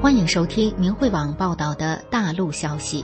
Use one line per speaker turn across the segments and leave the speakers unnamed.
欢迎收听明慧网报道的大陆消息。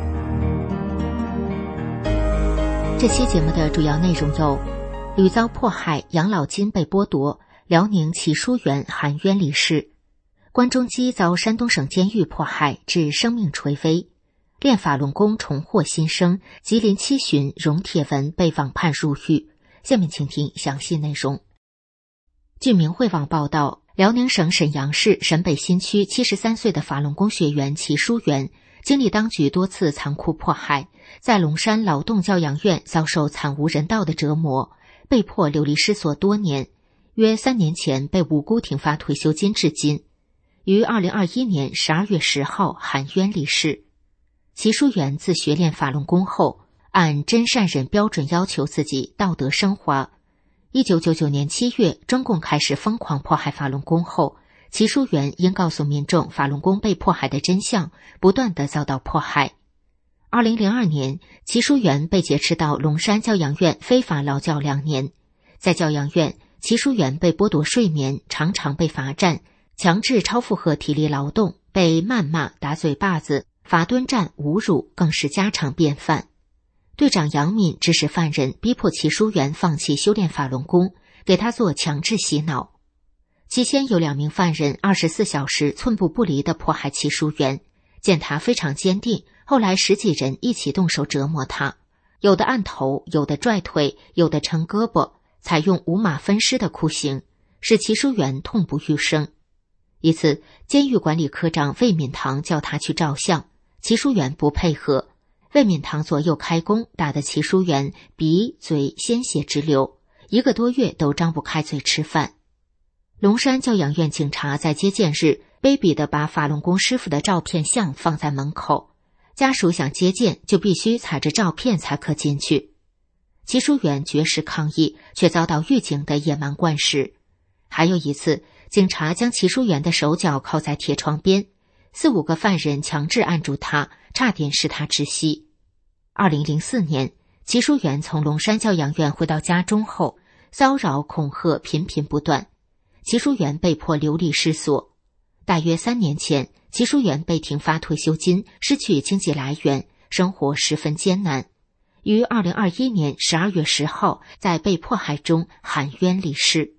这期节目的主要内容有：屡遭迫害，养老金被剥夺；辽宁祈书园含冤离世；关中基遭山东省监狱迫害，致生命垂危；练法轮功重获新生；吉林七旬荣铁文被网判入狱。下面请听详细内容。据明慧网报道，辽宁省沈阳市沈北新区73岁的法轮功学员祈书园，经历当局多次残酷迫害，在龙山劳动教养院遭受惨无人道的折磨，被迫流离失所多年，约3年前被无辜停发退休金至今，于2021年12月10号含冤离世。祈书园自学练法轮功后，按真善忍标准要求自己道德升华。1999年7月，中共开始疯狂迫害法轮功后，祈书园因告诉民众法轮功被迫害的真相，不断地遭到迫害。2002年，祈书园被劫持到龙山教养院非法劳教2年。在教养院，祈书园被剥夺睡眠，常常被罚站，强制超负荷体力劳动，被谩骂、打嘴巴子、罚蹲站、侮辱，更是家常便饭。队长杨敏指使犯人逼迫祈书园放弃修炼法轮功，给他做强制洗脑。期间有2名犯人24小时寸步不离地迫害祈书园，见他非常坚定，后来10几人一起动手折磨他，有的按头，有的拽腿，有的抻胳膊，采用五马分尸的酷刑，使祈书园痛不欲生。一次，监狱管理科长魏敏堂叫他去照相，祈书园不配合，魏敏堂左右开弓，打得祈书园鼻嘴鲜血直流，1个多月都张不开嘴吃饭。龙山教养院警察在接见日卑鄙地把法轮功师傅的照片像放在门口，家属想接见就必须踩着照片才可进去。祈书园绝食抗议，却遭到狱警的野蛮灌食。还有一次，警察将祈书园的手脚铐在铁窗边，4、5个犯人强制按住他，差点使他窒息。2004年，祈书园从龙山教养院回到家中后，骚扰恐吓频频不断，祈书园被迫流离失所。大约3年前，祈书园被停发退休金，失去经济来源，生活十分艰难，于2021年12月10号在被迫害中含冤离世。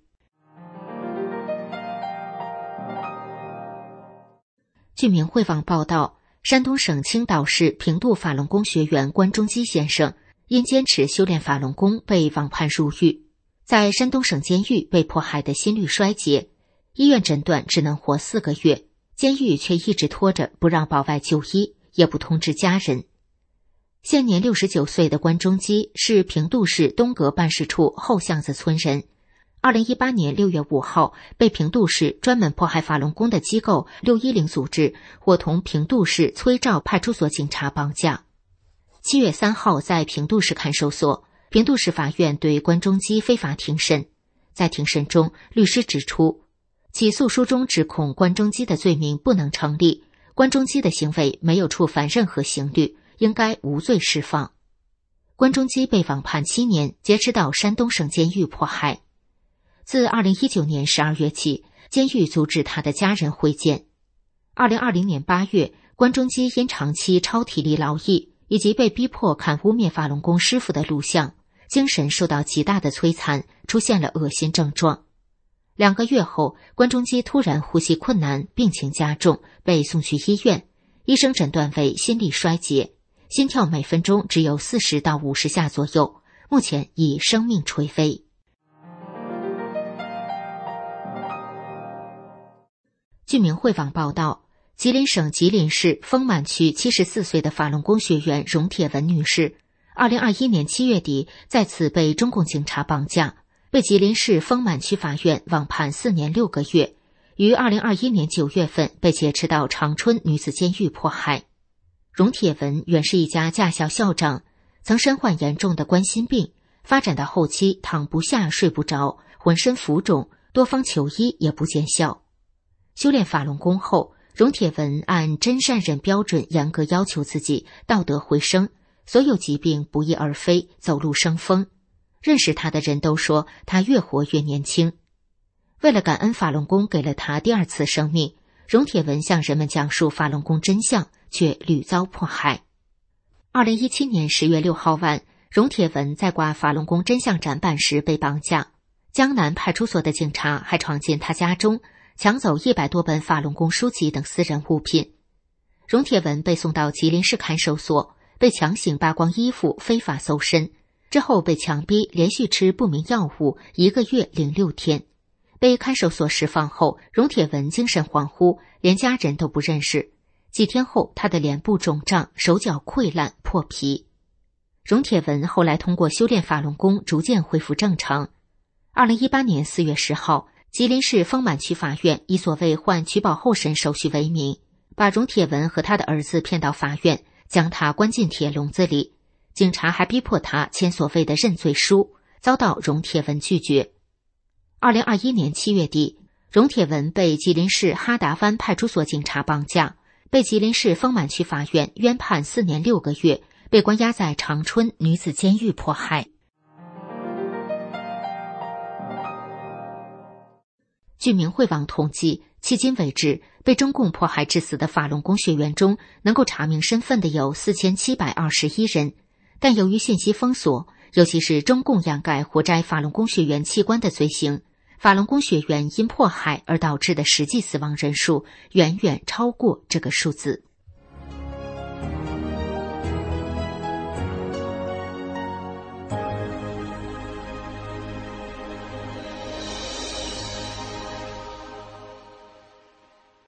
据明慧网报道，山东省青岛市平度法轮功学员关中基先生因坚持修炼法轮功被网判入狱，在山东省监狱被迫害的心律衰竭，医院诊断只能活4个月，监狱却一直拖着不让保外就医，也不通知家人。现年69岁的关中基是平度市东阁办事处后巷子村人。2018年6月5号，被平度市专门迫害法轮功的机构610组织伙同平度市崔赵派出所警察绑架。7月3号，在平度市看守所，平度市法院对关中基非法庭审。在庭审中，律师指出，起诉书中指控关中基的罪名不能成立，关中基的行为没有触犯任何刑律，应该无罪释放。关中基被网判7年，劫持到山东省监狱迫害。自2019年12月起，监狱阻止他的家人会见。2020年8月，关中基因长期超体力劳役以及被逼迫看污蔑法轮功师傅的录像，精神受到极大的摧残，出现了恶心症状。2个月后，关中基突然呼吸困难，病情加重，被送去医院，医生诊断为心力衰竭，心跳每分钟只有40到50下左右，目前已生命垂危。据明慧网报道，吉林省吉林市丰满区74岁的法轮功学员荣铁文女士，2021年7月底再次被中共警察绑架，被吉林市丰满区法院网判4年6个月，于2021年9月份被劫持到长春女子监狱迫害。荣铁文原是一家驾校校长，曾身患严重的冠心病，发展到后期躺不下睡不着，浑身浮肿，多方求医也不见效。修炼法轮功后，荣铁文按真善忍标准严格要求自己道德回升，所有疾病不翼而飞，走路生风。认识他的人都说他越活越年轻。为了感恩法轮功给了他第2次生命， 荣铁文向人们讲述法轮功真相，却屡遭迫害。2017年10月6号晚，荣铁文在挂法轮功真相展板时被绑架，江南派出所的警察还闯进他家中，抢走100多本法轮功书籍等私人物品。荣铁文被送到吉林市看守所，被强行扒光衣服，非法搜身，之后被强逼连续吃不明药物1个月06天。被看守所释放后，荣铁文精神恍惚，连家人都不认识。几天后，他的脸部肿胀，手脚溃烂破皮。荣铁文后来通过修炼法轮功逐渐恢复正常。2018年4月10号，吉林市丰满区法院以所谓换取保候审手续为名，把荣铁文和他的儿子骗到法院，将他关进铁笼子里。警察还逼迫他签所谓的认罪书，遭到荣铁文拒绝。2021年7月底，荣铁文被吉林市哈达湾派出所警察绑架，被吉林市丰满区法院冤判4年6个月，被关押在长春女子监狱迫害。据明慧网统计，迄今为止，被中共迫害致死的法轮功学员中，能够查明身份的有4721人，但由于信息封锁，尤其是中共掩盖活摘法轮功学员器官的罪行，法轮功学员因迫害而导致的实际死亡人数远远超过这个数字。